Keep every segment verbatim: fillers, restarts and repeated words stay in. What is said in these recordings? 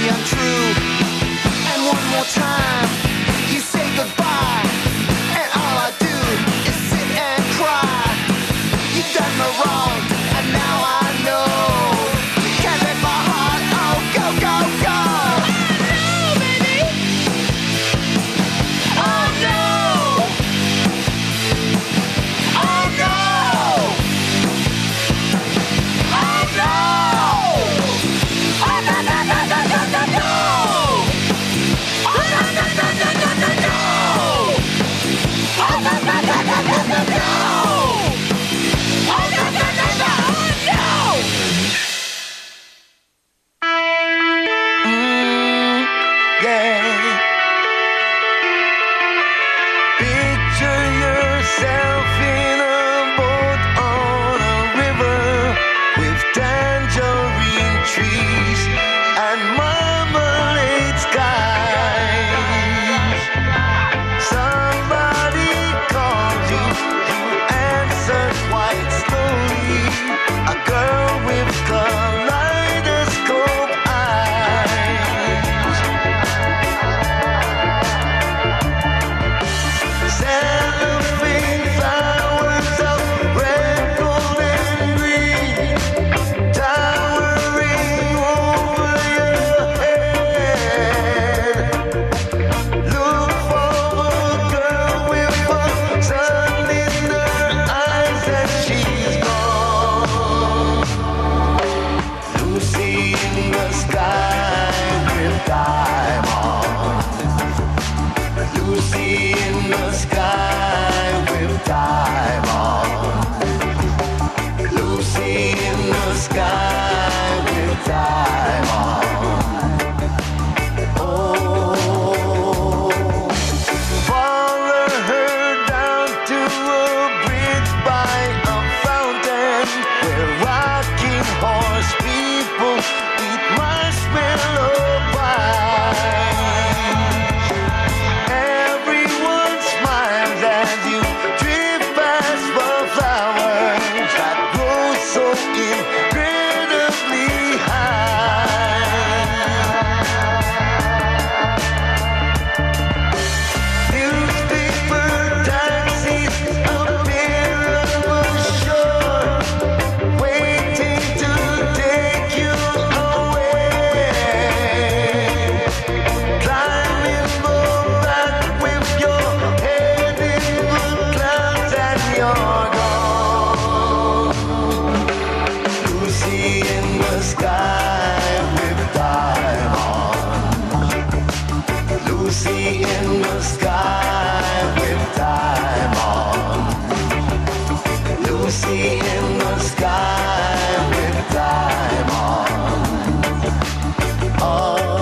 untrue. And one more time, you say goodbye, and all I do is sit and cry. You've done me wrong, and now I know. Can't let my heart, oh, go, go, go. Oh no, oh no, oh no, oh no, no, no, no, no, no, no, oh no, no, no, no, no, no, no, oh no, no, no, no, no, no, no, oh no, no, no, no, oh no. Mm, yeah. Picture yourself in a boat on a river with tangerine trees and marmalade skies. Somebody calls you, you answer quite slowly. A girl with kaleidoscope eyes. Cellophane flowers of red, gold, and green, towering over your head. Look for a girl with a sun in her eyes, and she's gone. Lucy in the sky with diamonds. Lucy in the sky with diamonds. Lucy in the sky with diamonds. Oh, follow her down to a bridge by a fountain where rocking horse people eat marshmallow pies. Everyone smiles as you drift past the flowers that grow so incredibly high. Newspaper taxis appear on the shore, waiting to take you away. Climb in the back with your head in the clouds and you're gone. Lucy in the sky with diamonds. Lucy in the sky with diamonds. Lucy in the sky with diamonds. Oh,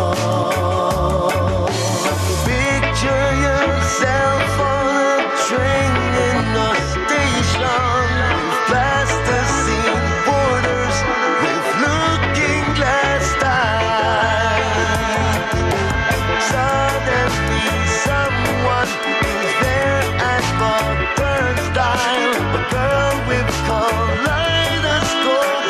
picture yourself on a train in a station with plasticine borders with looking glass eyes. Suddenly someone is there at the turnstile, a girl with kaleidoscope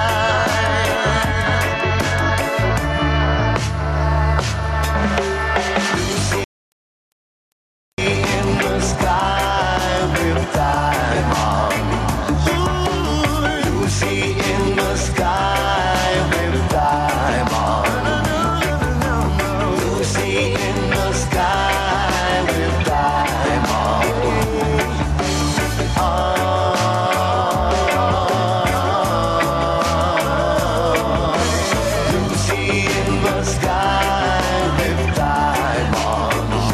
eyes. Lucy in the sky with diamonds. Lucy in the sky with diamonds. Lucy in the sky with diamonds. Oh, Lucy in the sky with diamonds.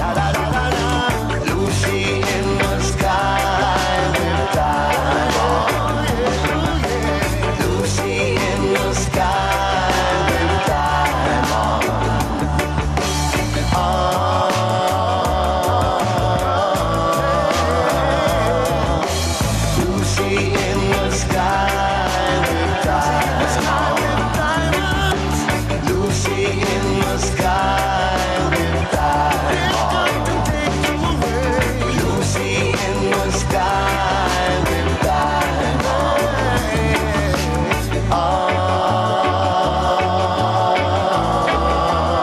Lucy in the sky with diamonds. Lucy in the sky with diamonds. Oh, Lucy in the sky with diamonds. Lucy in the sky with diamonds. Lucy in the sky with diamonds. Oh,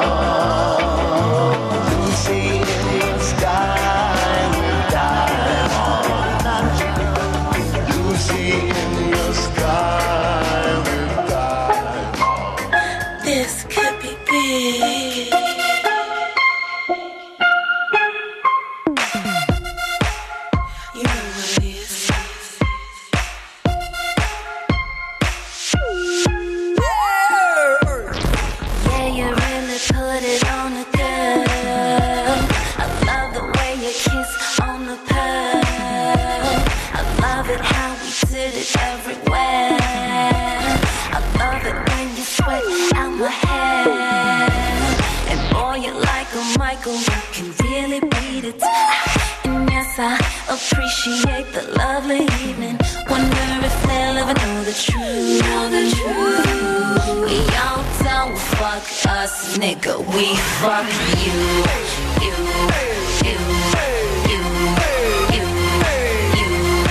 nights I appreciate the lovely evening. Wonder if they'll ever know the truth. Know the truth. We all don't fuck us, nigga. We fuck you, you, you, you, you, you, you.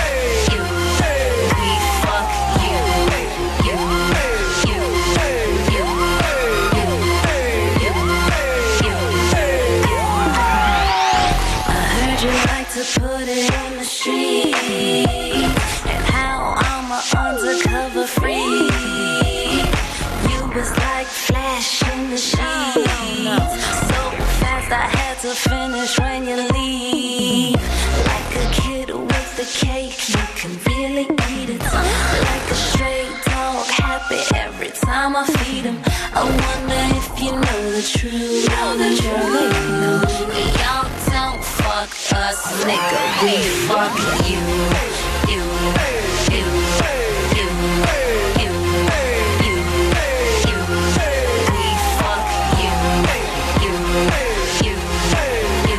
We fuck you, you, you, you, you, you, you. I heard you like to put it in the street, and how I'm a undercover freak. You was like flash in the sheets, so fast I had to finish when you leave. Like a kid with the cake, you can really eat it. Like a stray dog, happy every time I feed him. I wonder if you know the truth. Know the truth. Y'all don't fuck us, nigga. We fuck you, you, you, you, you, you, you. We fuck you, you, you, you, you,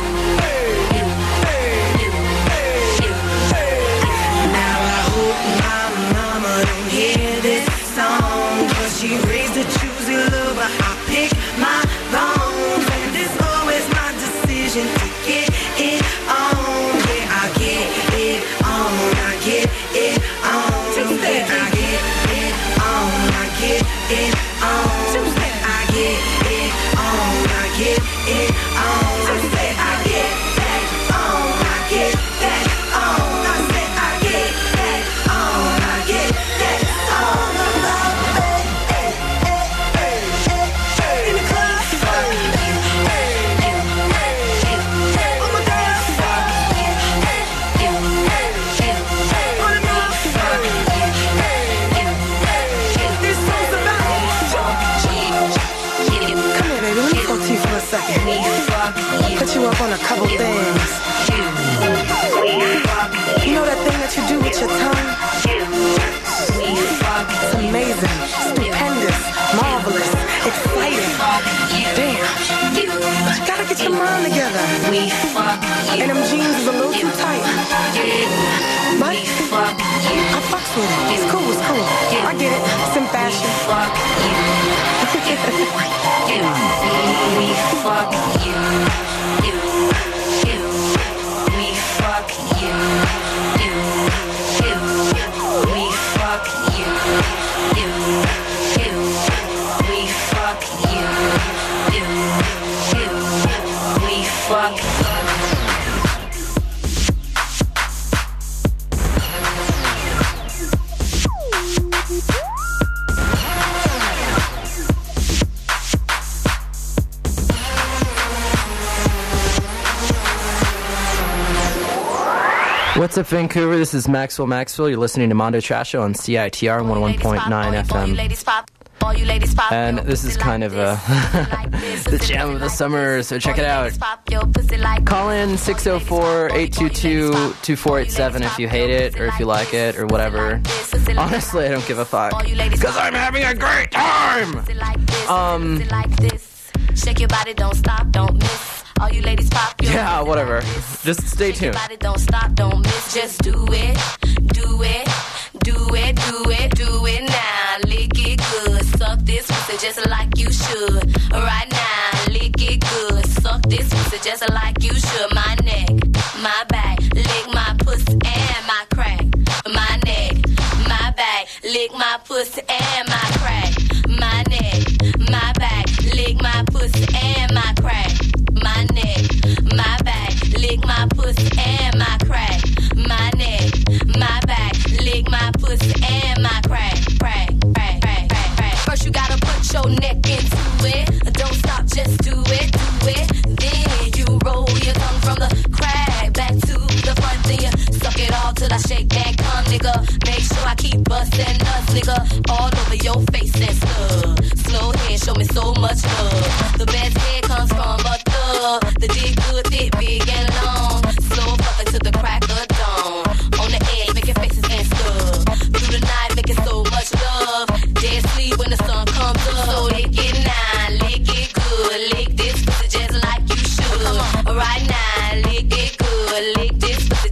you, you. Now I hope my mama don't hear this song, 'cause she raised a choosy lover. I pick my wrongs, and it's always my decision to get it on. Yeah, I get it on, I get it on. Tuesday, I get it on, I get it on. Tuesday, I get it on, I get it on. Tuesday, I get that on, I get that on. I said I get that on, I get that on. In the club, fuck you. Oh my God, fuck you. On the move, fuck you. This song's about fuck you. Come here, baby, let me talk to you for a second. Put you up on a couple things. You know that thing that you do with your tongue? It's amazing, stupendous, marvelous, exciting. Damn, you gotta get your mind together. And them jeans is a little too tight. But I fucks with it. It's cool, it's cool. I get it. It's in fashion. We fuck you, you, you. We fuck you, you, you. We fuck you, you, you. We fuck you, you, you. We fuck you. What's up, Vancouver? This is Maxwell Maxwell. You're listening to Mondo Trash Show on C I T R one oh one point nine F M. And this is kind of uh, the jam of the summer, so check it out. Call in six oh four, eight two two, two four eight seven if you hate it, or if you like it, or whatever. Honestly, I don't give a fuck, because I'm having a great time! Um... Shake your body, don't stop, don't miss. All you ladies pop your Yeah, whatever. Just stay tuned. Shake your body, don't stop, don't miss. Just do it, do it, do it, do it, do it now. Lick it good, suck this pussy just like you should. Right now, lick it good, suck this pussy just like you should. My neck, my back, lick my pussy and my crack. My neck, my back, lick my pussy and my crack. My neck, my back, lick my pussy and my crack. My neck, my back, lick my pussy and my crack. My neck, my back, lick my pussy and my crack. Crack, crack, crack, crack, crack. First you gotta put your neck into it. Don't stop, just do it, do it. Then you roll your tongue from the crack back to the front. Then you suck it all till I shake and come, nigga. Make sure I keep busting nuts, nigga. All over your face and stuff. Slow head, show me so much love. The best head comes from a thug. The dick good, thick, big and long. Slow fucking to the crack of dawn. On the edge, making faces and stuff. Through the night, making so much love. Dead sleep when the sun comes up. So lick it now, lick it good. Lick this pussy just like you should. Right now, lick it good. Lick this pussy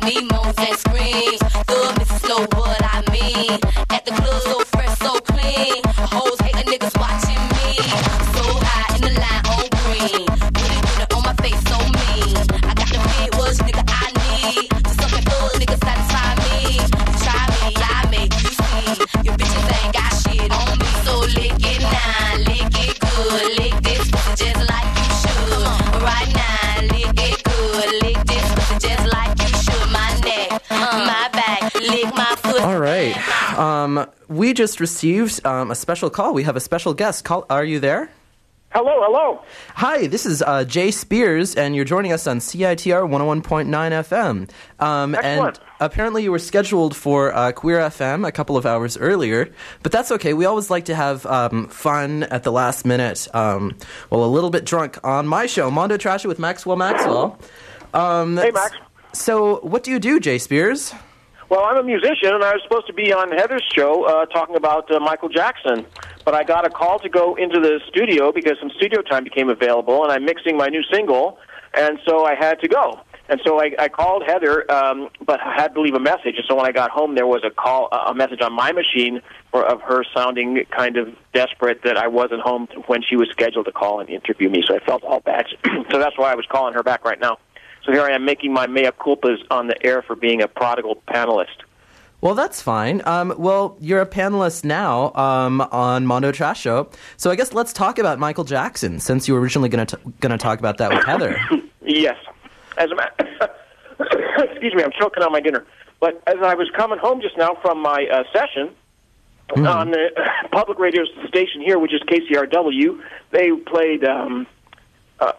me moans and screams. The missus know what I mean. At the club, so fresh, so clean. Hoes hate the niggas watching me. So high in the line on green. Put it, put it on my face, so mean. I got the big was nigga I need. To suck a thug, nigga satisfy me. Try me, I make you see. Your bitches ain't got shit on me. So lick it now, lick it good. Lick this pussy just like you should. Right now, lick it good. Lick this pussy just like you should. My neck, my back, lick my foot. All right. Um, we just received um, a special call. We have a special guest. Call, are you there? Hello, hello. Hi, this is uh, Jay Spears, and you're joining us on C I T R one oh one point nine F M. Um, Excellent. And apparently you were scheduled for uh, Queer F M a couple of hours earlier, but that's okay. We always like to have um, fun at the last minute. Um, well, a little bit drunk on my show, Mondo Trasher with Maxwell Maxwell. Um, Hey, Max. So what do you do, Jay Spears? Well, I'm a musician, and I was supposed to be on Heather's show uh, talking about uh, Michael Jackson. But I got a call to go into the studio because some studio time became available, and I'm mixing my new single, and so I had to go. And so I, I called Heather, um, but I had to leave a message. And so when I got home, there was a call, a message on my machine for, of her sounding kind of desperate that I wasn't home when she was scheduled to call and interview me. So I felt all bad. So that's why I was calling her back right now. So here I am making my mea culpas on the air for being a prodigal panelist. Well, that's fine. Um, well, you're a panelist now um, on Mondo Trash Show. So I guess let's talk about Michael Jackson, since you were originally going to going to talk about that with Heather. Yes. As a ma- Excuse me, I'm choking on my dinner. But as I was coming home just now from my uh, session mm-hmm. on the public radio station here, which is K C R W, they played... Um, uh,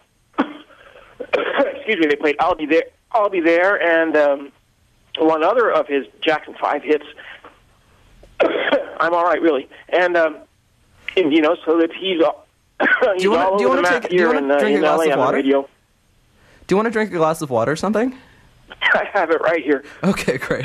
excuse me, they played I'll Be There, I'll Be There, and... Um, one other of his Jackson five hits, I'm All Right, Really. And, um, and you know, so that he's, uh, he's do you wanna, all do you over the wanna map take, do you here wanna in, uh, drink in a glass L A of on the water? radio. Do you want to drink a glass of water or something? I have it right here. Okay, great.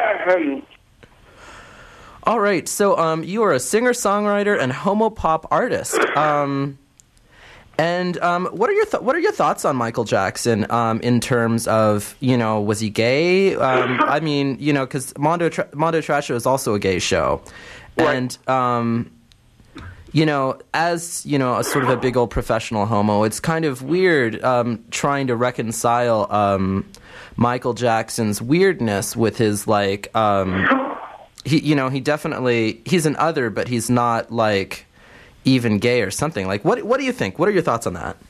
All right, so um, you are a singer-songwriter and homo-pop artist. Um... And um, what are your th- what are your thoughts on Michael Jackson um, in terms of, you know, was he gay? Um, I mean, you know, because Mondo Tra- Mondo Trash Show is also a gay show, right. and um, you know, as you know, a sort of a big old professional homo, it's kind of weird um, trying to reconcile um, Michael Jackson's weirdness with his like, um, he you know, he definitely he's an other, but he's not like. Even gay or something. Like, what what do you think? What are your thoughts on that?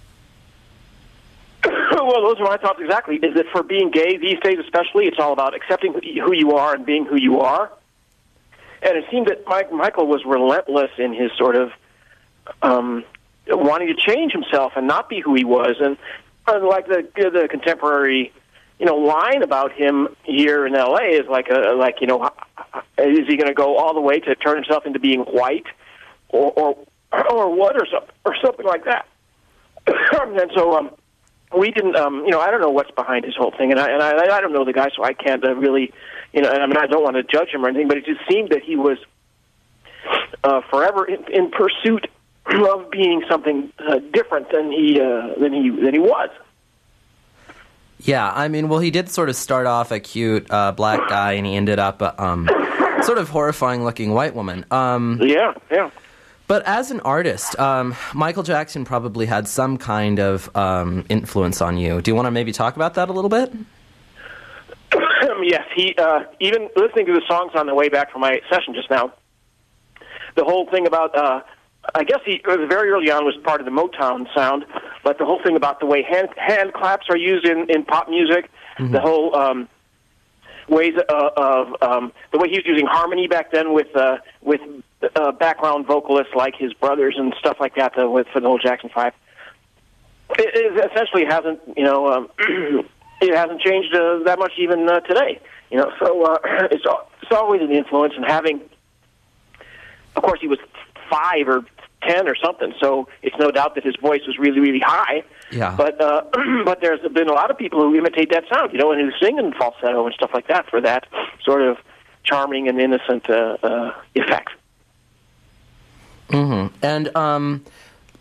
Well, those are my thoughts exactly, is that for being gay these days especially, it's all about accepting who you are and being who you are. And it seemed that Mike, Michael was relentless in his sort of um, wanting to change himself and not be who he was. And uh, like the the contemporary, you know, line about him here in L A is like, a, like you know, is he going to go all the way to turn himself into being white? Or, or or what, or something, or something like that. And so um, we didn't, um, you know, I don't know what's behind his whole thing, and I and I, I don't know the guy, so I can't uh, really, you know. And I mean, I don't want to judge him or anything, but it just seemed that he was uh, forever in, in pursuit of being something uh, different than he uh, than he than he was. Yeah, I mean, well, he did sort of start off a cute uh, black guy, and he ended up a um, sort of horrifying-looking white woman. Um, yeah, yeah. But as an artist, um, Michael Jackson probably had some kind of um, influence on you. Do you want to maybe talk about that a little bit? Yes, he uh, even listening to the songs on the way back from my session just now, the whole thing about, uh, I guess he was very early on was part of the Motown sound, but the whole thing about the way hand, hand claps are used in, in pop music, mm-hmm. the whole um, ways uh, of um, the way he was using harmony back then with uh, with uh, background vocalists like his brothers and stuff like that uh, with for the whole Jackson Five. It, it essentially hasn't, you know, um, it hasn't changed uh, that much even uh, today. You know, so uh, it's it's always an influence, and having, of course, he was five or ten or something, so it's no doubt that his voice was really, really high. Yeah. But uh, but there's been a lot of people who imitate that sound, you know, and who sing in falsetto and stuff like that for that sort of charming and innocent uh, uh, effect. Mm-hmm. And um,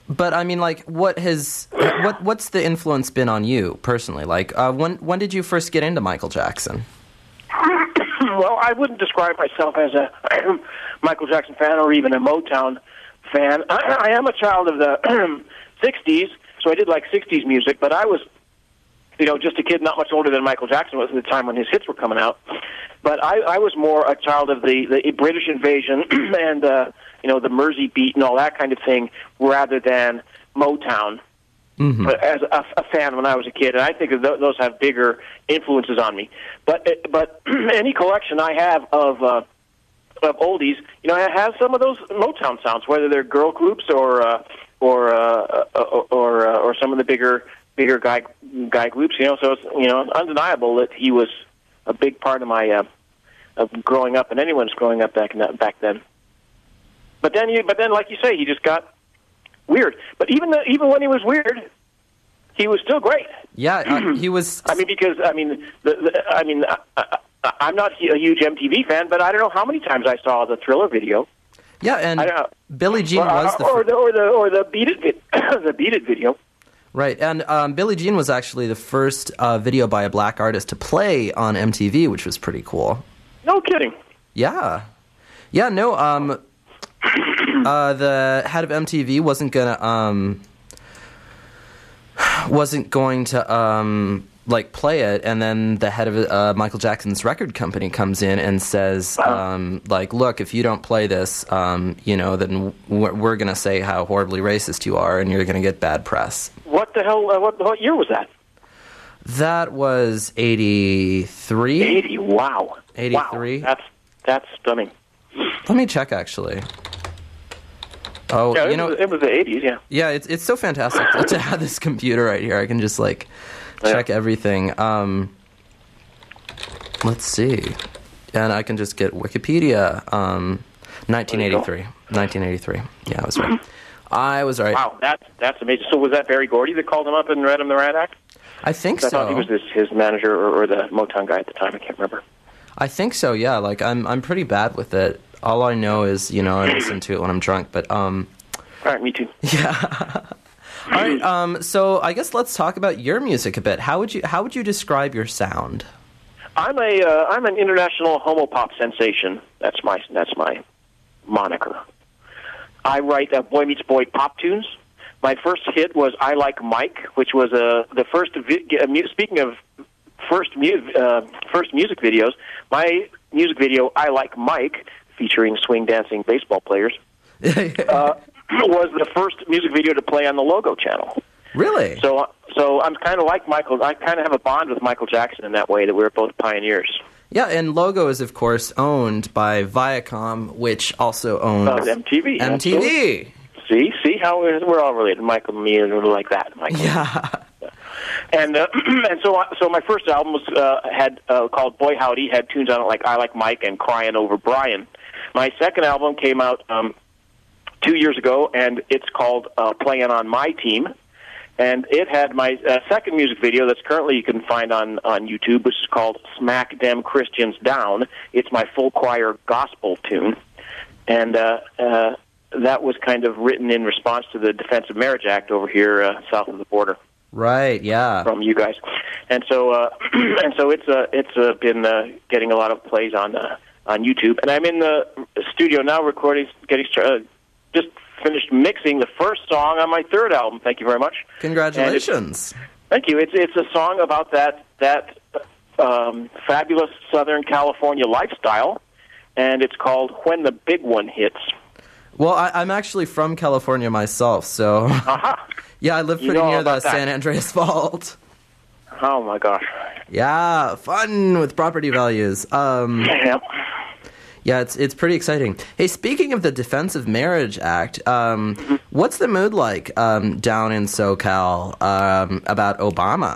But I mean, like, what has what what's the influence been on you personally? Like, uh, when when did you first get into Michael Jackson? Well, I wouldn't describe myself as a Michael Jackson fan or even a Motown fan. I, I am a child of the sixties, so I did like sixties music, but I was, you know, just a kid not much older than Michael Jackson was at the time when his hits were coming out. But I, I was more a child of the, the British invasion and, uh, you know, the Mersey beat and all that kind of thing rather than Motown. Mm-hmm. But as a, a fan when I was a kid, and I think that those have bigger influences on me. But but any collection I have of uh, of oldies, you know, it has some of those Motown sounds, whether they're girl groups or uh, or, uh, or or uh, or some of the bigger bigger guy guy groups. You know, so it's, you know, undeniable that he was a big part of my uh, of growing up, and anyone's growing up back in that, back then. But then, you, but then, like you say, he just got weird. But even the, even when he was weird, he was still great. Yeah, uh, he was. I mean, because I mean, the, the, I mean, I, I, I'm not a huge M T V fan, but I don't know how many times I saw the Thriller video. Yeah, and I don't know. Billie Jean or, was the or the or the or the Beat It the Beat It video. Right, and um, Billie Jean was actually the first uh, video by a black artist to play on M T V, which was pretty cool. No kidding. Yeah, yeah. No, um, uh, the head of M T V wasn't gonna um, wasn't going to um, like play it, and then the head of uh, Michael Jackson's record company comes in and says, um, like, look, if you don't play this, um, you know, then we're, we're gonna say how horribly racist you are, and you're gonna get bad press. What the hell? Uh, what, what year was that? That was eighty-three. Eighty. Wow. Eighty-three. Wow. That's that's stunning. Let me check, actually. Oh, yeah, you it know, was, it was the eighties. Yeah. Yeah, it's it's so fantastic to have this computer right here. I can just like check yeah. everything. Um, let's see, and I can just get Wikipedia. Um, nineteen eighty-three. nineteen eighty-three. Yeah, I was right. I was right. Wow, that's that's amazing. So was that Barry Gordy that called him up and read him the Rat Act? I think I so. I thought he was his, his manager or, or the Motown guy at the time. I can't remember. I think so. Yeah, like I'm I'm pretty bad with it. All I know is, you know, I listen to it when I'm drunk. But um. All right, me too. Yeah. All right. Um. So I guess let's talk about your music a bit. How would you How would you describe your sound? I'm a uh, I'm an international homopop sensation. That's my that's my moniker. I write uh, boy meets boy pop tunes. My first hit was "I Like Mike," which was uh, the first. Vi- uh, mu- speaking of first mu- uh, first music videos, my music video "I Like Mike," featuring swing dancing baseball players, uh, was the first music video to play on the Logo channel. Really? So, so I'm kind of like Michael. I kind of have a bond with Michael Jackson in that way, that we were both pioneers. Yeah, and Logo is, of course, owned by Viacom, which also owns uh, M T V. M T V. Absolutely. See, see how we're, we're all related, Michael and me, and we're like that, Michael. Yeah. And uh, and so so my first album was uh, had uh, called Boy Howdy, had tunes on it like "I Like Mike" and "Crying Over Brian." My second album came out um, two years ago, and it's called uh, "Playing on My Team." And it had my uh, second music video that's currently you can find on, on YouTube, which is called "Smack Dem Christians Down." It's my full choir gospel tune. And uh, uh, that was kind of written in response to the Defense of Marriage Act over here uh, south of the border. Right, yeah. From you guys. And so uh, and so it's uh, it's uh, been uh, getting a lot of plays on uh, on YouTube. And I'm in the studio now recording, getting uh, just finished mixing the first song on my third album. Thank you very much. Congratulations. Thank you. It's it's a song about that that um, fabulous Southern California lifestyle, and it's called "When the Big One Hits." Well, I, I'm actually from California myself, so uh-huh. yeah, I live pretty you know near the that. San Andreas Fault. Oh my gosh! Yeah, fun with property values. Um, yeah. Yeah, it's it's pretty exciting. Hey, speaking of the Defense of Marriage Act, um, mm-hmm. what's the mood like um, down in SoCal um, about Obama?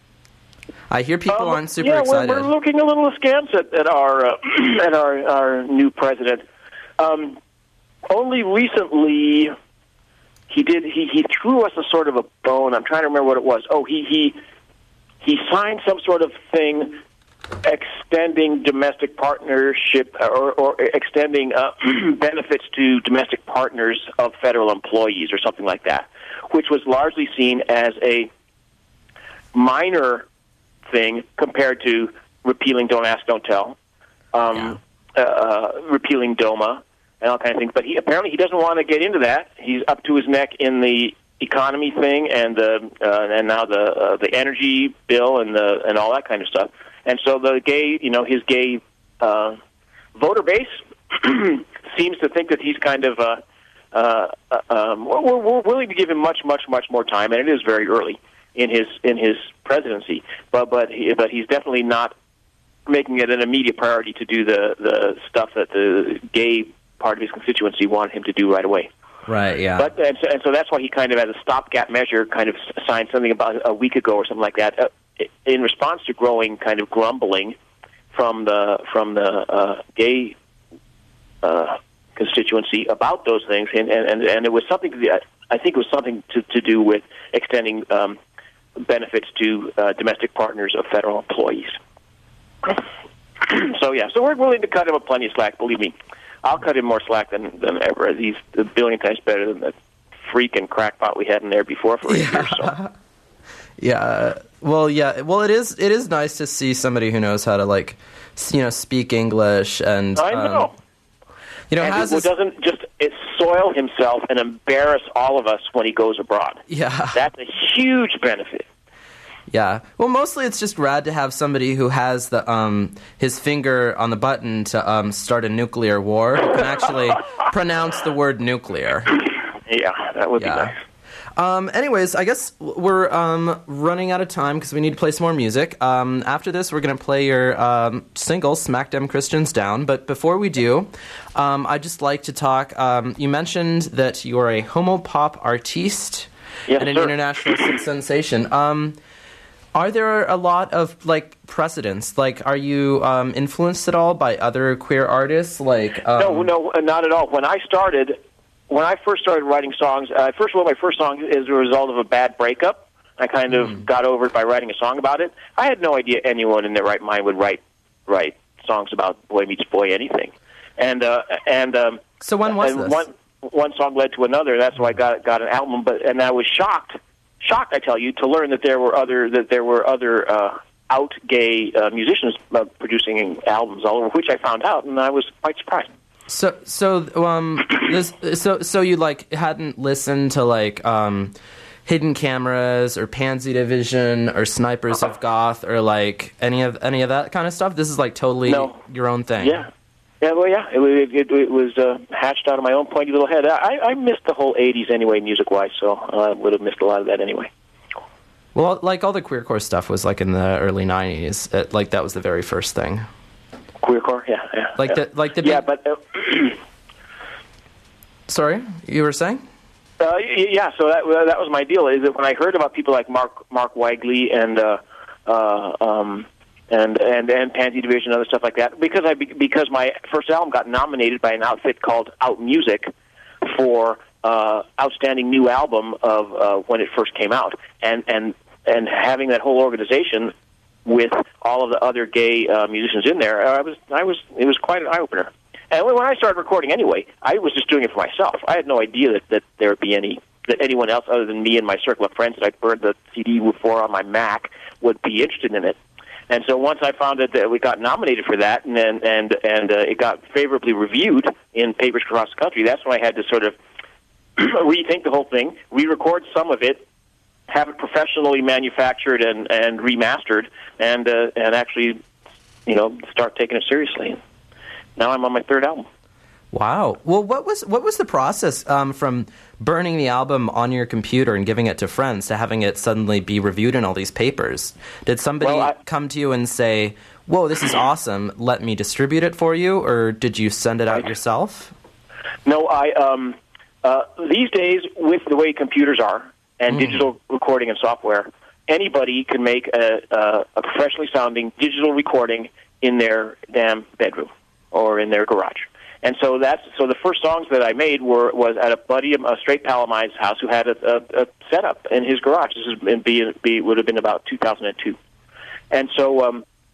I hear people um, aren't super yeah, excited. Yeah, we're, we're looking a little askance at, at our uh, at our our new president. Um, only recently, he did he, he threw us a sort of a bone. I'm trying to remember what it was. Oh, he he he signed some sort of thing. Ex- extending domestic partnership or, or extending uh, benefits to domestic partners of federal employees or something like that, which was largely seen as a minor thing compared to repealing Don't Ask, Don't Tell, um, yeah. uh, repealing DOMA, and all kinds of things. But he apparently he doesn't want to get into that. He's up to his neck in the economy thing and the uh, and now the uh, the energy bill and the and all that kind of stuff. And so the gay, you know, his gay uh, voter base seems to think that he's kind of uh, uh, um, we're, we're willing to give him much, much, much more time, and it is very early in his in his presidency. But but he, but he's definitely not making it an immediate priority to do the the stuff that the gay part of his constituency want him to do right away. Right, yeah. But and so, and so that's why he kind of, as a stopgap measure, kind of signed something about a week ago or something like that, uh, in response to growing kind of grumbling from the from the uh, gay uh, constituency about those things, and and, and it was something. To, I think it was something to, to do with extending um, benefits to uh, domestic partners of federal employees. So yeah, so we're willing to cut him a plenty of slack. Believe me. I'll cut him more slack than, than ever. He's a billion times better than the freaking crackpot we had in there before for a yeah. year. So. Yeah. Well, yeah. Well, it is. It is nice to see somebody who knows how to, like, you know, speak English and. I know. Um, you know, and has who this... doesn't just it soil himself and embarrass all of us when he goes abroad. Yeah. That's a huge benefit. Yeah. Well, mostly it's just rad to have somebody who has the um his finger on the button to um start a nuclear war who can actually pronounce the word nuclear. Yeah, that would yeah. be nice. Um, anyways, I guess we're um, running out of time because we need to play some more music. Um, after this, we're going to play your um, single, Smack Dem Christians Down. But before we do, um, I'd just like to talk. Um, you mentioned that you are a homo pop artiste yes, and an sir. international sensation. Um, are there a lot of, like, precedents? Like, are you um, influenced at all by other queer artists? Like, um, No, no, not at all. When I started... When I first started writing songs, uh, first of all, my first song is a result of a bad breakup. I kind of mm. got over it by writing a song about it. I had no idea anyone in their right mind would write write songs about boy meets boy anything. And uh, and um, so when was and this? One one song led to another. That's why I got got an album. But and I was shocked, shocked, I tell you, to learn that there were other that there were other uh, out gay uh, musicians uh, producing albums all over, which I found out, and I was quite surprised. So, so, um, this, so, so you like hadn't listened to like um, Hidden Cameras or Pansy Division or Snipers of Goth or like any of any of that kind of stuff. This is like totally no. your own thing. Yeah, yeah, well, yeah. It, it, it was uh, hatched out of my own pointy little head. I, I missed the whole eighties anyway, music wise, so I would have missed a lot of that anyway. Well, like all the queercore stuff was like in the early nineties. It, like that was the very first thing. Queercore, yeah, yeah. Like yeah. the like the yeah, big... but uh, sorry, you were saying? Uh, yeah, so that that was my deal. Is that when I heard about people like Mark Mark Wagley and uh, uh, um, and and and Pansy Division and other stuff like that, because I because my first album got nominated by an outfit called Out Music for uh, outstanding new album of uh, when it first came out, and and and having that whole organization with all of the other gay uh, musicians in there, I was, I was, it was quite an eye opener. And when I started recording, anyway, I was just doing it for myself. I had no idea that, that there would be any, that anyone else other than me and my circle of friends that I burned the C D for on my Mac would be interested in it. And so once I found out that we got nominated for that, and and and, and uh, it got favorably reviewed in papers across the country, that's when I had to sort of rethink the whole thing, re-record some of it, have it professionally manufactured and, and remastered, and uh, and actually, you know, start taking it seriously. Now I'm on my third album. Wow. Well, what was what was the process um, from burning the album on your computer and giving it to friends to having it suddenly be reviewed in all these papers? Did somebody well, I, come to you and say, "Whoa, this is awesome. Let me distribute it for you," or did you send it out yourself? No, I. Um, uh, these days, with the way computers are, and mm. digital recording and software, anybody can make a, a, a professionally sounding digital recording in their damn bedroom or in their garage. And so that's so the first songs that I made were was at a buddy, a straight pal of mine's house who had a, a, a setup in his garage. This is in be, be would have been about two thousand two, and so um,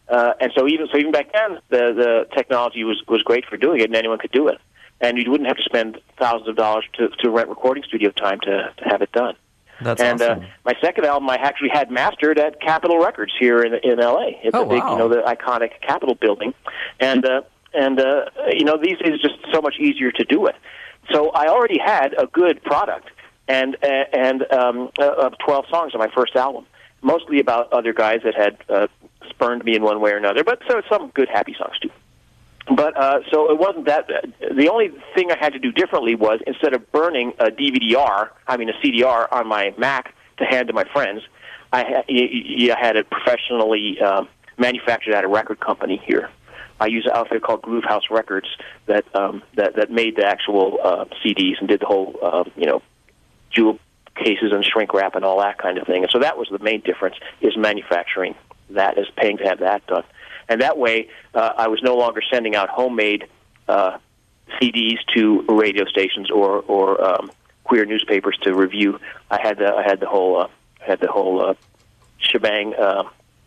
Uh, and so even so, even back then, the the technology was, was great for doing it, and anyone could do it. And you wouldn't have to spend thousands of dollars to, to rent recording studio time to, to have it done. That's and awesome. uh, my second album, I actually had mastered at Capitol Records here in in L A. It's oh, a big, wow. you know, the iconic Capitol building, and uh, and uh, you know, these days it's just so much easier to do it. So I already had a good product, and uh, and um, uh, of twelve songs on my first album, mostly about other guys that had uh, spurned me in one way or another, but so some good happy songs too. But uh, so it wasn't that bad. The only thing I had to do differently was instead of burning a D V D R, I mean a C D R on my Mac to hand to my friends, I ha- y- y- had it professionally um, manufactured at a record company here. I use an outfit called Groove House Records that um, that that made the actual uh, C Ds and did the whole uh, you know jewel cases and shrink wrap and all that kind of thing. And so that was the main difference: is manufacturing that, is paying to have that done. And that way, uh, I was no longer sending out homemade uh, C Ds to radio stations or or um, queer newspapers to review. I had the I had the whole uh, had the whole uh, shebang uh,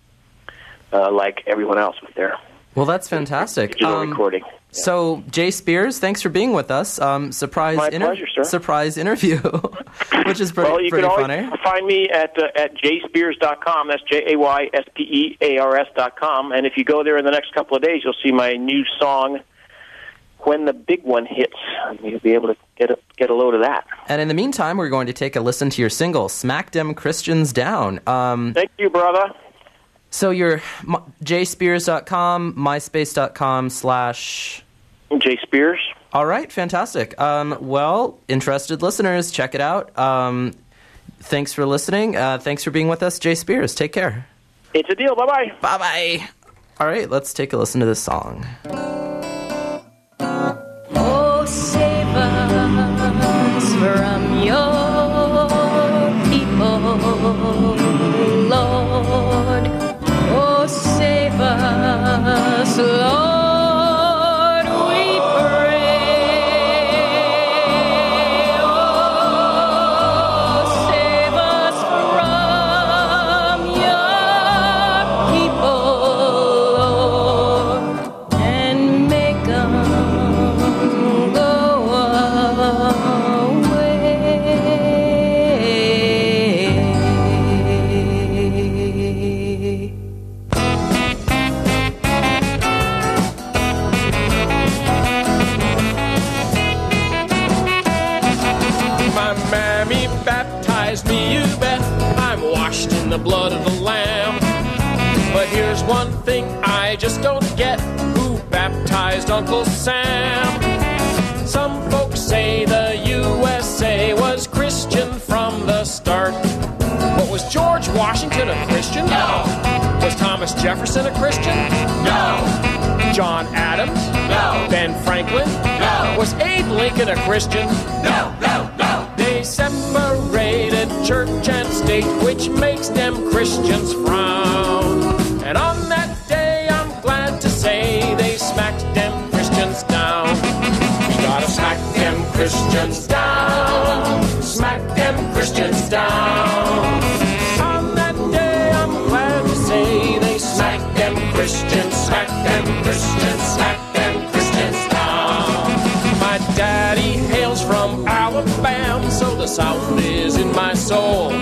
uh, like everyone else was there. Well, that's fantastic. Digital Um, recording. Yeah. So, Jay Spears, thanks for being with us. Um, surprise, My inter- pleasure, sir. surprise interview, which is pretty, well, you pretty can always funny. find me at uh, at jay spears dot com. That's J A Y S P E A R S dot com. And if you go there in the next couple of days, you'll see my new song, When the Big One Hits. You'll be able to get a, get a load of that. And in the meantime, we're going to take a listen to your single, Smack Dem Christians Down. Um, Thank you, brother. so you're jay spears dot com, myspace dot com slash... Jay Spears. All right, fantastic. Um, well, interested listeners, check it out. Um, thanks for listening. Uh, thanks for being with us, Jay Spears. Take care. It's a deal. Bye-bye. Bye-bye. All right, let's take a listen to this song. Oh, save us from your people, Lord. Oh, save us, Lord. The blood of the Lamb. But here's one thing I just don't get: who baptized Uncle Sam? Some folks say the U S A was Christian from the start. But was George Washington a Christian? No. Was Thomas Jefferson a Christian? No. John Adams? No. Ben Franklin? No. Was Abe Lincoln a Christian? No, no, no. They separated church and state, which makes them Christians frown. And on that day, I'm glad to say they smacked them Christians down. We gotta smack them Christians down. Smack them Christians down. On that day, I'm glad to say they smacked them Christians, smack them Christians, smack them Christians down. My daddy hails from Alabama, so the South is in my soul.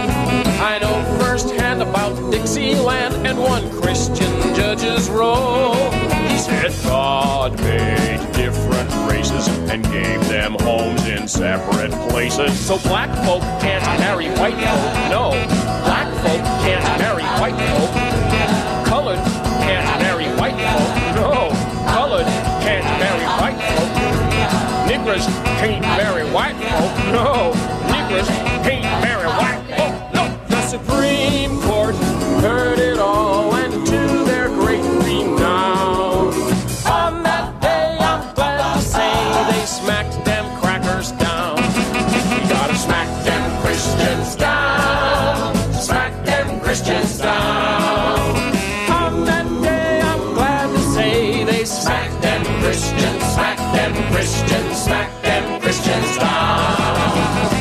I know firsthand about Dixieland and one Christian judge's role. He said God made different races and gave them homes in separate places. So black folk can't marry white folk. No, black folk can't marry white folk. Colored can't marry white folk. No, colored can't marry white folk. Niggers can't marry white folk. No, niggers can't marry white folk. No, the Supreme Court heard it all, and to their great renown, on that day I'm glad to say they smacked them crackers down. We gotta smack them Christians down. Smack them Christians down. On that day I'm glad to say they smacked them Christians. Smack them Christians. Smack them Christians down.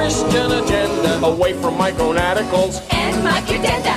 Christian agenda, away from micronaticals and microdenda.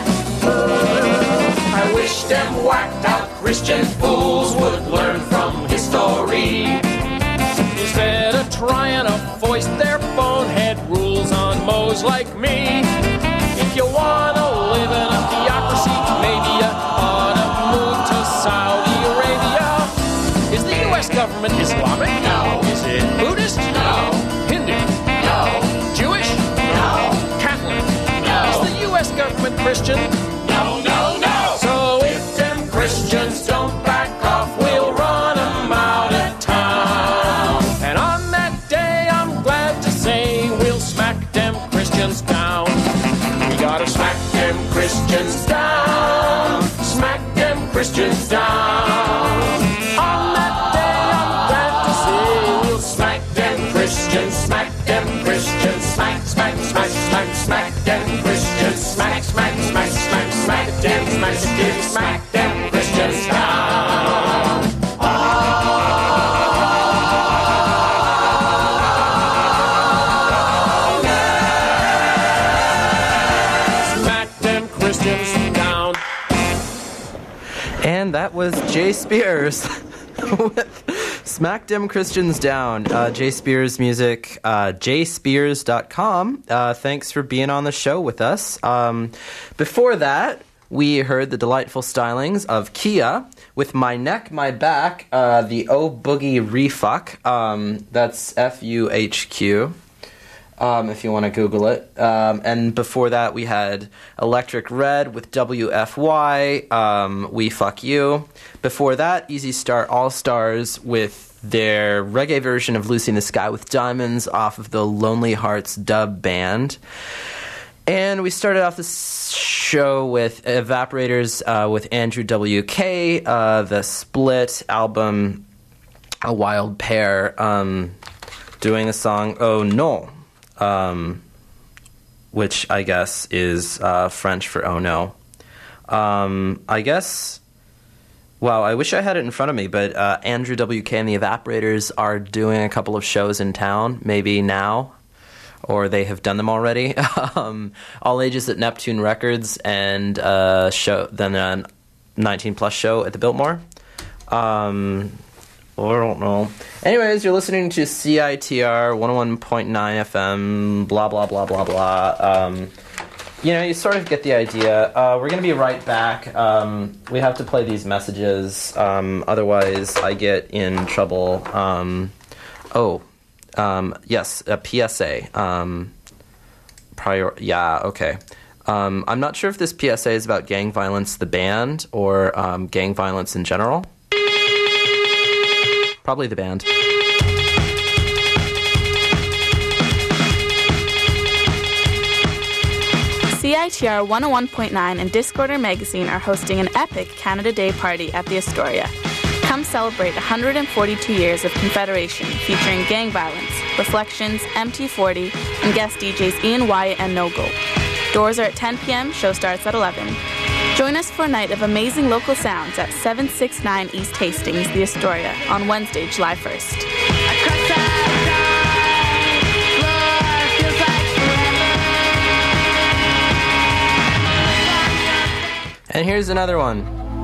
I wish them whacked out Christian fools would learn from history. Instead of trying to foist their bonehead rules on moes like me. If you wanna live in a theocracy, maybe you ought to move to Saudi Arabia. Is the U S government Islamic? No. Is it Buddhist? No. Hindu? No. Jewish? No. Catholic? No. Is the U S government Christian? No, no, no. So if them Christians don't back off, we'll run them out of town. And on that day, I'm glad to say, we'll smack them Christians down. We gotta smack them Christians down. Smack them Christians down. On that day, I'm glad to say, we'll smack them Christians, smack them Christians, smack, smack, smack, smack, smack them Christians, smack, smack, smack, smack, smack them, smack, smack, smack them Christians down. Smack them Christians down. And that was Jay Spears with Smack Dem Christians Down. Uh, Jay Spears music, uh, jay spears dot com. Uh, thanks for being on the show with us. Um, before that, we heard the delightful stylings of Kia with My Neck, My Back, uh, the Oh Boogie Refuck. Um, that's F U H Q. Um, if you want to Google it. Um, and before that, we had Electric Red with W F Y, um, We Fuck You. Before that, Easy Star All-Stars with their reggae version of Lucy in the Sky with Diamonds off of the Lonely Hearts dub band. And we started off this show with Evaporators uh, with Andrew W K, uh, the Split album, A Wild Pair, um, doing the song Oh No. Um, which I guess is uh, French for oh no. Um, I guess, well, I wish I had it in front of me, but uh, Andrew W K and the Evaporators are doing a couple of shows in town, maybe now, or they have done them already. um, All Ages at Neptune Records, and uh, show then a nineteen plus show at the Biltmore. Um... I don't know. Anyways, you're listening to C I T R one oh one point nine F M, blah, blah, blah, blah, blah. Um, you know, you sort of get the idea. Uh, we're going to be right back. Um, we have to play these messages. Um, otherwise, I get in trouble. Um, oh, um, yes, a P S A. Um, prior, yeah, okay. Um, I'm not sure if this P S A is about Gang Violence, the band, or um, gang violence in general. Probably the band. C I T R one oh one point nine and Discorder Magazine are hosting an epic Canada Day party at the Astoria. Come celebrate one hundred forty-two years of Confederation, featuring gang violence, Reflections, M T forty, and guest D Js Ian Wyatt and No Go. Doors are at ten p.m., show starts at eleven. Join us for a night of amazing local sounds at seven sixty-nine East Hastings, the Astoria, on Wednesday, July first. And here's another one.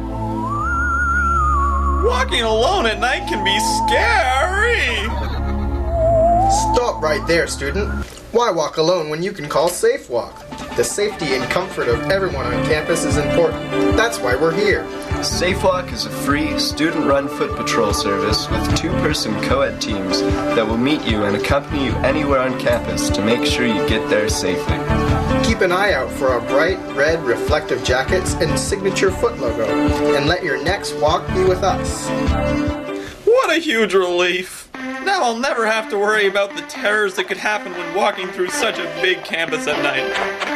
Walking alone at night can be scary! Stop right there, student. Why walk alone when you can call SafeWalk? The safety and comfort of everyone on campus is important. That's why we're here. SafeWalk is a free, student-run foot patrol service with two-person co-ed teams that will meet you and accompany you anywhere on campus to make sure you get there safely. Keep an eye out for our bright red reflective jackets and signature foot logo, and let your next walk be with us. What a huge relief! Now I'll never have to worry about the terrors that could happen when walking through such a big campus at night.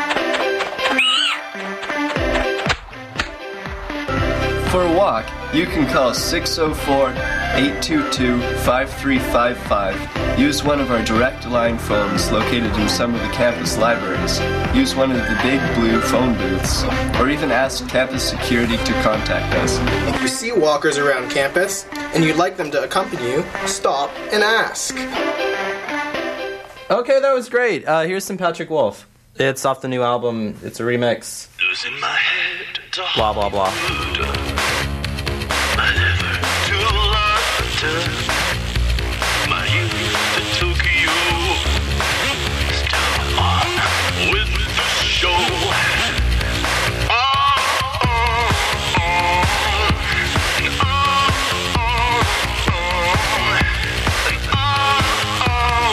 For a walk, you can call six oh four, eight two two, five three five five, use one of our direct line phones located in some of the campus libraries, use one of the big blue phone booths, or even ask campus security to contact us. If you see walkers around campus and you'd like them to accompany you, stop and ask. Okay, that was great. Uh, here's some Patrick Wolf. It's off the new album. It's a remix. Losing my head to blah, blah, blah. My liver to London. My youth to Tokyo. Still on with the show. Oh, oh, oh. And oh, oh, oh. And oh, oh,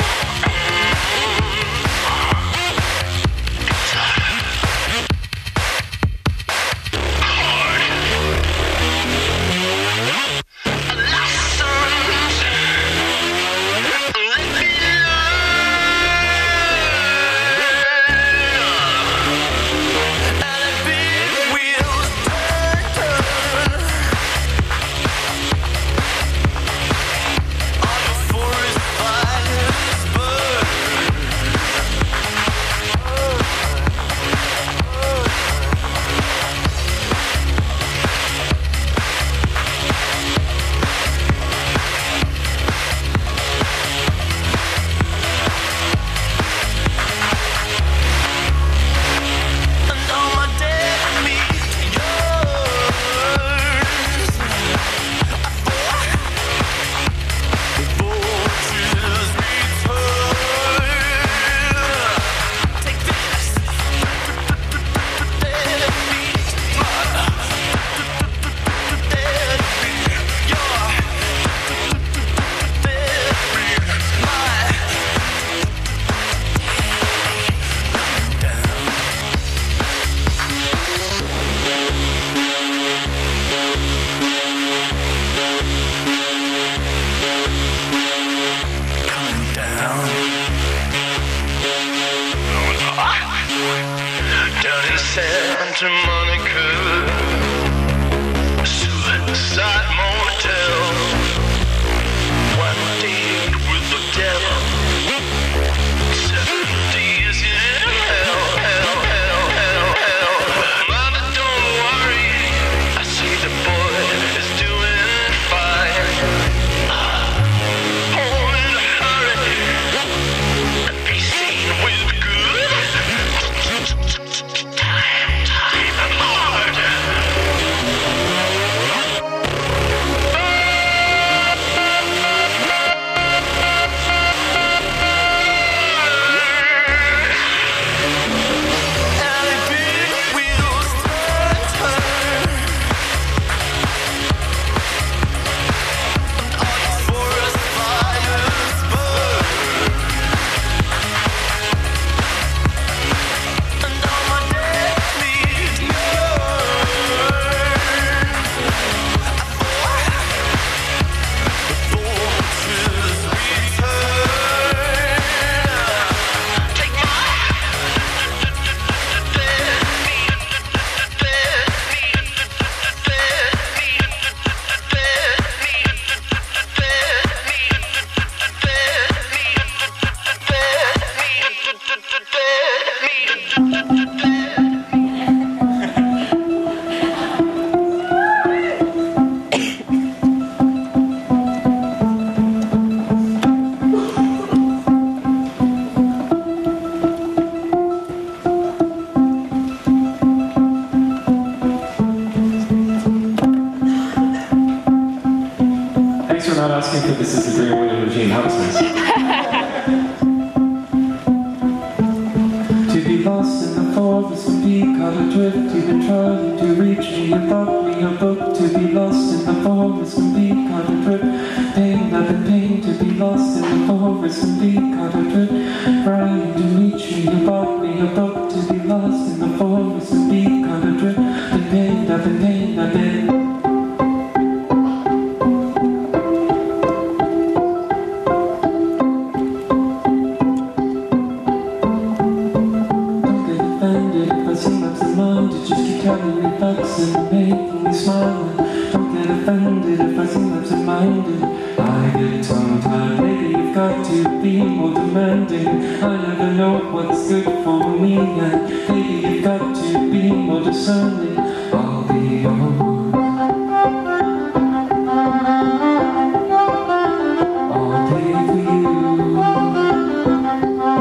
down in Santa Monica, suicide motel, one date with the devil, seven days in hell, hell, hell, hell, hell. Mama, don't worry, I see the boy is doing fine. Oh, in a hurry, and be seen with good. Time, time, Lord. Alley big wheels turn, turn. And all the forest fires burn. And all my days meet yours. The vultures return. Take my Thanks for not asking for This Is the Green Winning Regime. That was nice. To be lost in the forest and be caught adrift, you've been trying to reach me and brought me a book. To be lost in the forest and be caught adrift, pain after pain. To be lost in the forest and be caught adrift, trying to reach me and brought me a book. To be lost in the forest and be caught adrift, the pain after pain I've been. Don't get offended if I seem absent-minded. Just keep telling me facts and making me smile. Don't get offended if I seem absent-minded. I get tongue-tied, maybe you've got to be more demanding. I never know what's good for me, and maybe you've got to be more discerning. I'll be yours. I'll play for you.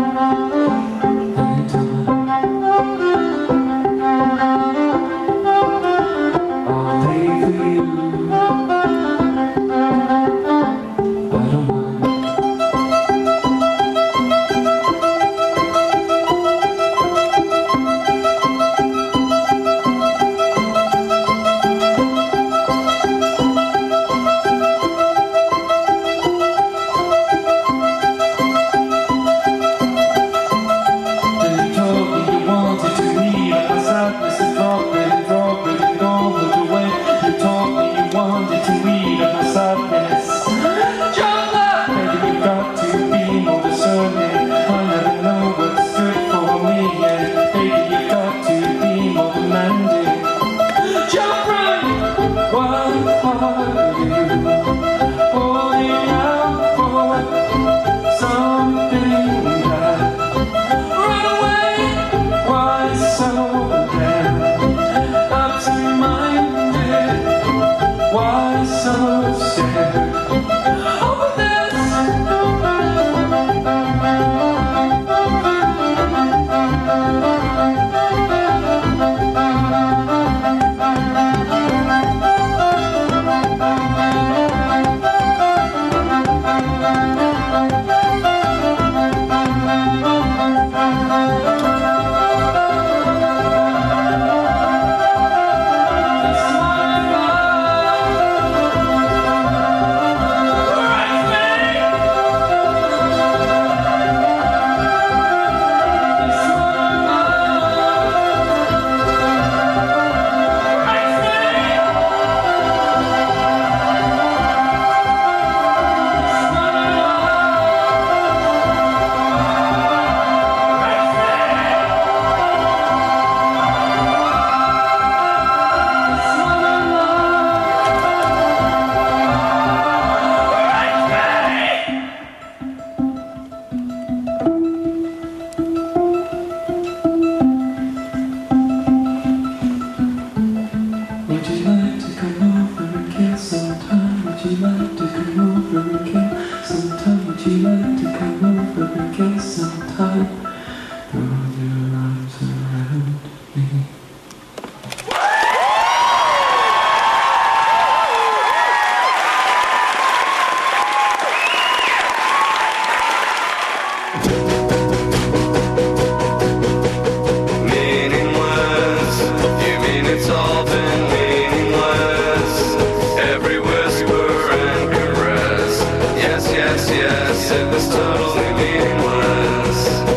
Meaningless, you mean it's all been meaningless? Every whisper and caress, yes, yes, yes, it was totally meaningless.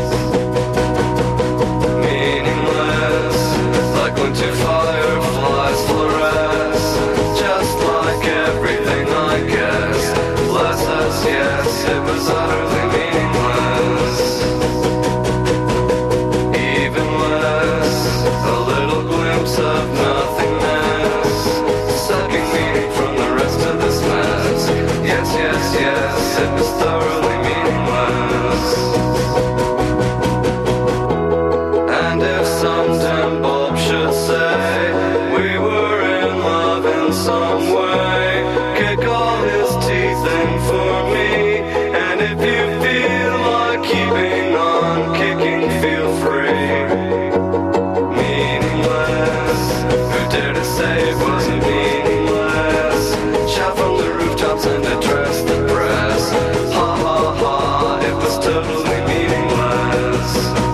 Meaningless, like when two fireflies fluoresce, just like everything I guess. Bless us, yes, it was utterly meaningless. Even less, a little glimpse of nothingness, sucking meaning from the rest of this mess. Yes, yes, yes, it was thoroughly meaningless. And if some dim bulb should say we were in love in some way, kick all his teeth in for me. And if you feel like keeping on kicking, feel free. Meaningless, who dare to say it wasn't meaningless? Shout from the rooftops and address the press. Ha ha ha, it was totally meaningless.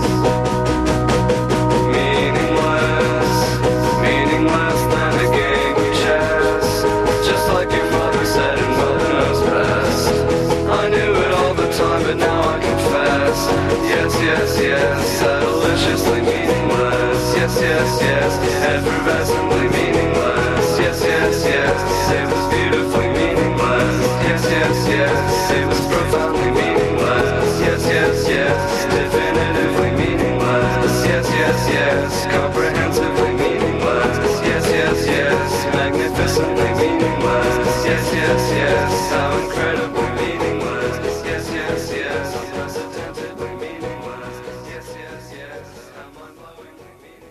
Meaningless, meaningless than a game of chess. Just like your mother said and mother knows best. I knew it all the time, but now I confess. Yes, yes, yes, deliciously meaningless. Yes, yes, yes, effervescently meaningless. Yes, yes, yes, it was beautifully meaningless. Yes, yes, yes, it was profoundly meaningless. Yes, yes, yes, definitively meaningless. Yes, yes, yes, comprehensively meaningless. Yes, yes, yes, magnificently meaningless. Yes, yes, yes, how incredibly meaningless. Yes, yes, yes, unprecedentedly meaningless. Yes, yes, yes, how mind-blowingly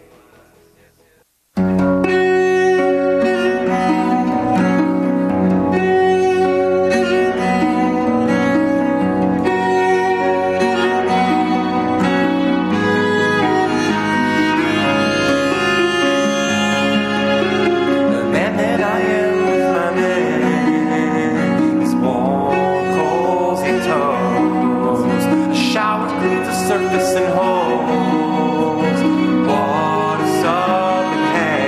The man that I am with my man is warm, cold, and toes. A shower cleans the surface and holds water's up in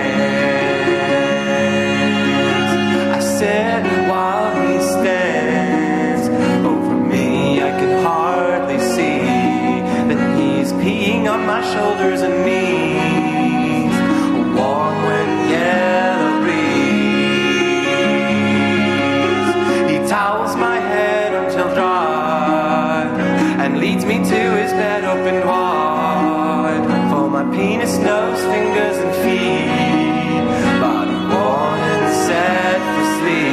hands. I said while he stands over me, I can hardly see that he's peeing on my shoulders and knees. A warm wind, yellow breeze. He towels my head until dry and leads me to his bed open wide for my penis, nose, fingers, and feet. Body warm and set for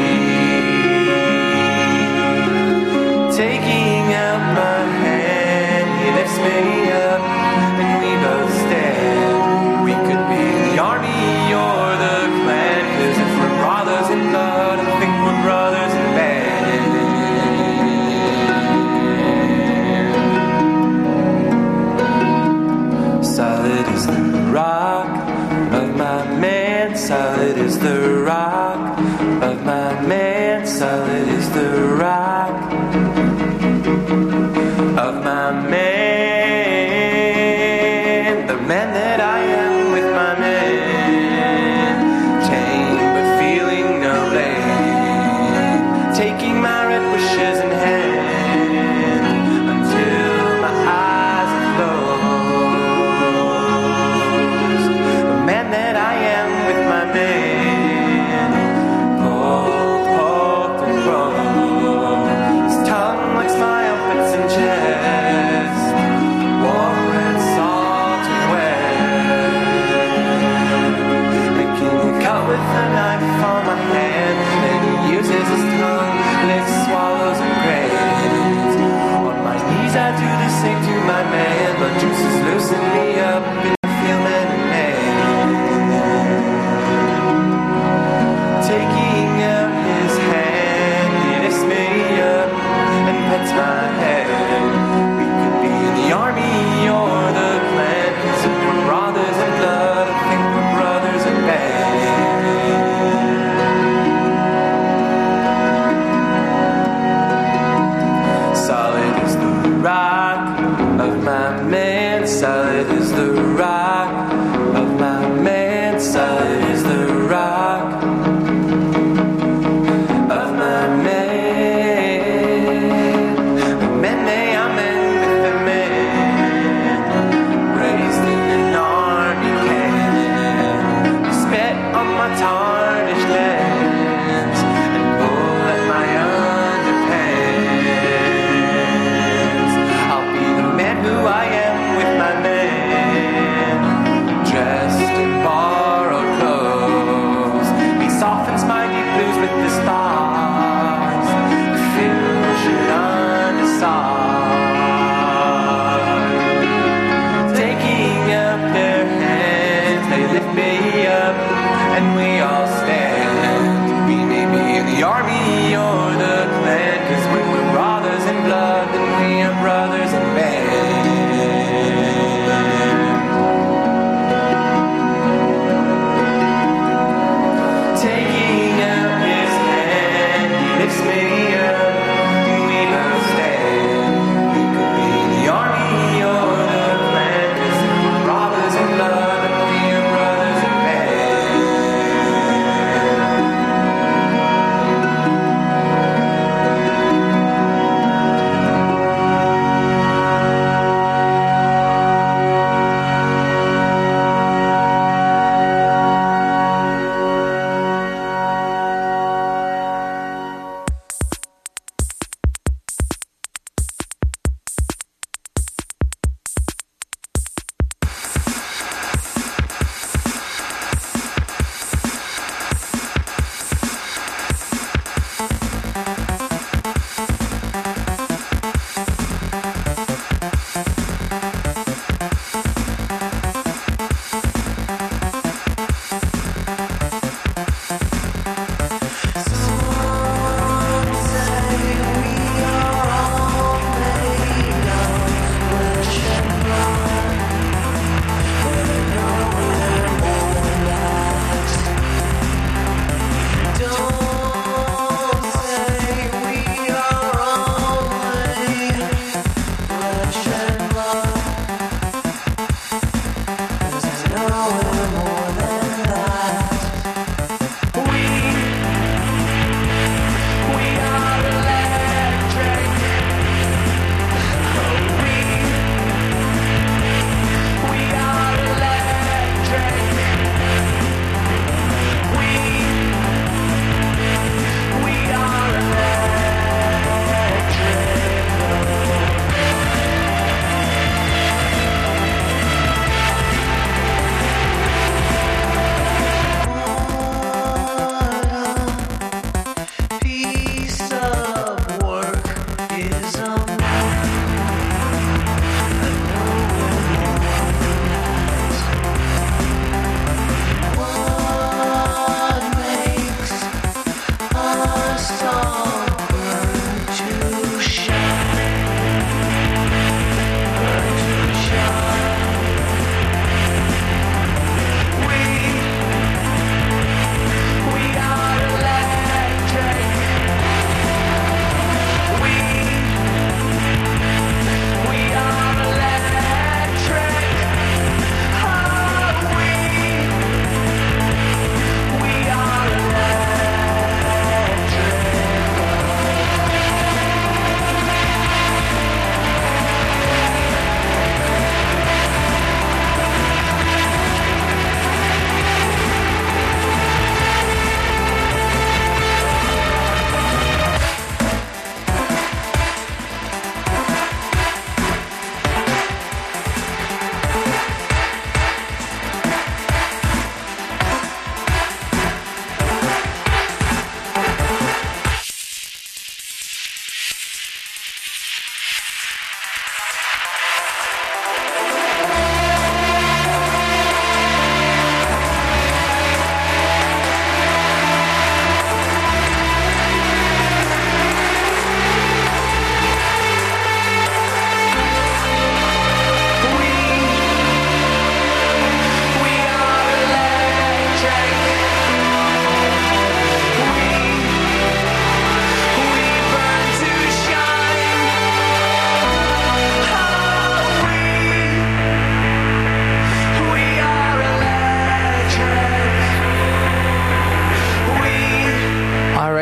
sleep. Taking out my hand, he lifts me up and we both stand. We could be the army or the clan, 'cause if we're brothers in blood, I think we're brothers in band. Solid is the rock of my man, solid is the rock of my man, solid is the rock of my man, the man that I am with my man, tame but feeling no blame, taking my red wishes in hand until my eyes are closed. The man that I am with my man, cold, poked and grown, his tongue licks my armpits and chest. side is the rock. Of my man's side is the rock. Of my man. Mene, amen, with a man. Raised in an army camp. Spit on my tarnished lands. And pull at my underpants. I'll be the man who I am with my man. Dressed in borrowed clothes.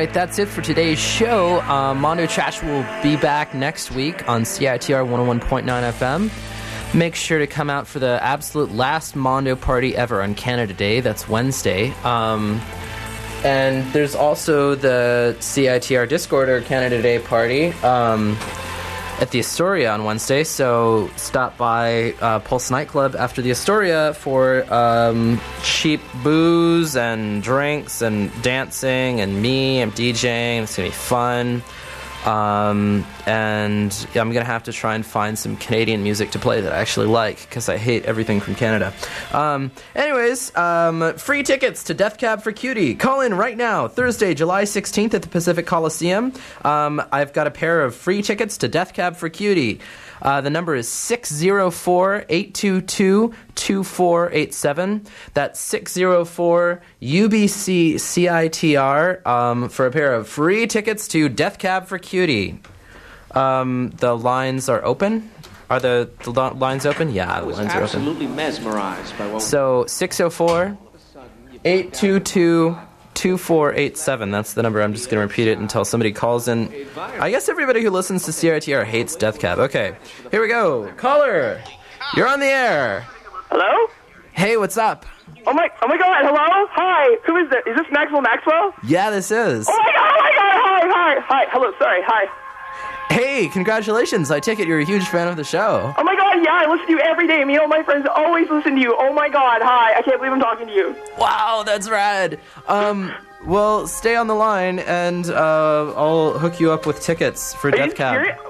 right, that's it for today's show. Uh, Mondo Trash will be back next week on C I T R one oh one point nine F M. Make sure to come out for the absolute last Mondo party ever on Canada Day. That's Wednesday. Um, and there's also the C I T R Discord or Canada Day party um, at the Astoria on Wednesday. So stop by uh, Pulse Nightclub after the Astoria for um, cheap booze and drinks and dancing and me. I'm DJing. It's going to be fun. Um, and I'm going to have to try and find some Canadian music to play that I actually like, because I hate everything from Canada. Um, anyways, um, free tickets to Death Cab for Cutie. Call in right now, Thursday, July sixteenth at the Pacific Coliseum. Um, I've got a pair of free tickets to Death Cab for Cutie. Uh, the number is six oh four, eight two two, two four eight seven. That's six oh four U B C C I T R um, for a pair of free tickets to Death Cab for Cutie. Um, the lines are open. Are the, the lines open? Yeah, the lines are open. I was absolutely mesmerized by what. So six oh four, eight two two, two four eight seven. That's the number. I'm just going to repeat it until somebody calls in. I guess everybody who listens to C I T R hates Death Cab. Okay, here we go. Caller, you're on the air. Hello? Hey, what's up? Oh my, oh my God, hello? Hi, who is this? Is this Maxwell Maxwell? Yeah, this is. Oh my God, oh my God, hi, hi, hi, hello, sorry, hi. Hey, congratulations. I take it you're a huge fan of the show. Oh my God, yeah, I listen to you every day. Me and all my friends always listen to you. Oh my God, hi, I can't believe I'm talking to you. Wow, that's rad. Um, well, stay on the line, and uh, I'll hook you up with tickets for Are Death you Cab. serious?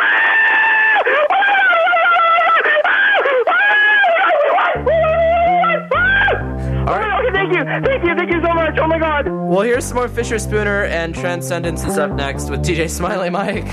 All right. Okay, thank you, thank you, thank you so much. Oh my God. Well, here's some more Fisher Spooner, and Transcendence is up next with D J Smiley Mike.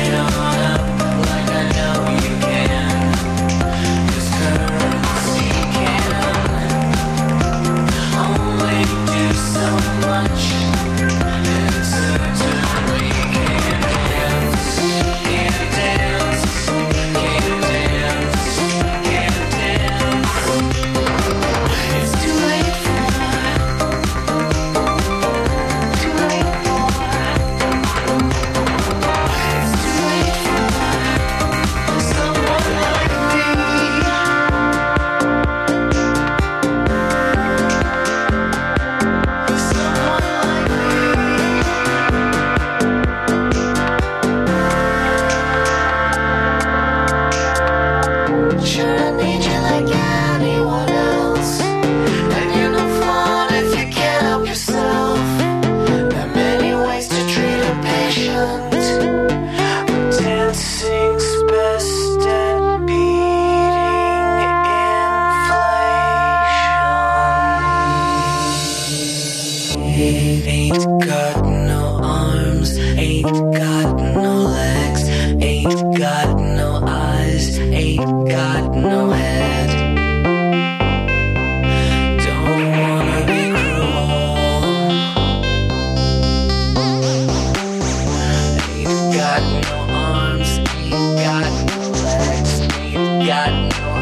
See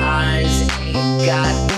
eyes ain't got